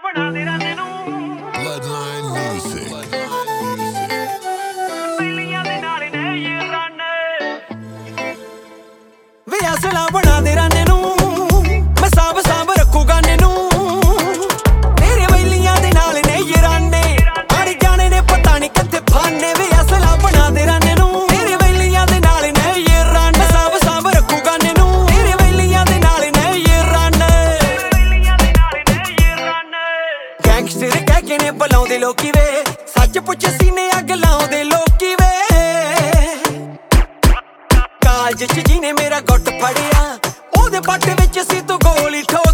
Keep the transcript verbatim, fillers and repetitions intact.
Bloodline music. ਵੇ ਅਸਲਾ ਬਣਾ ਦੇ ਰਾਨੇ ਨੂੰ ਮੈਂ ਸਾਂਭ ਸਾਂਭ ਰੱਖੂ ਗਾਨੇ ਨੂੰ ਤੇਰੇ ਵੈਲੀਆਂ ਦੇ ਨਾਲ ਨੇ ਯਾਰਾਨੇ ਅੜ ਜਾਣੇ ਨੇ ਪਤਾ ਨਹੀਂ ਕਿੱਥੇ ਫਾਨੇ ਵੇ ਅਸਲਾ ਬਣਾ ਦੇ ਰਾਨੇ ਨੂੰ ਤੇਰੇ ਵੈਲੀਆਂ ਦੇ ਨਾਲ ਨੇ ਯਾਰਾਨੇ ਸਾਂਭ ਸਾਂਭ ਰੱਖੂ ਗਾਨੇ ਨੂੰ ਤੇਰੇ ਵੈਲੀਆਂ ਦੇ ਨਾਲ ਨੇ ਯਾਰਾਨੇ ਗੈਂਗਸਟਰ ਕਹਿ ਕੇ ਨੇ ਬੁਲਾਉਂਦੇ ਲੋਕੀ ਵੇ ਸੱਚ ਪੁੱਛ ਸੀਨੇ ਅੱਗ ਲਾਉਂਦੇ ਲੋਕੀ ਵੇ ਕਾਲਜ ਚ ਜਿਹਨੇ ਮੇਰਾ ਗੁੱਟ ਫੜਿਆ ਉਹਦੇ ਪੱਟ ਵਿੱਚ ਸੀ ਤੂੰ ਗੋਲੀ ਠੋ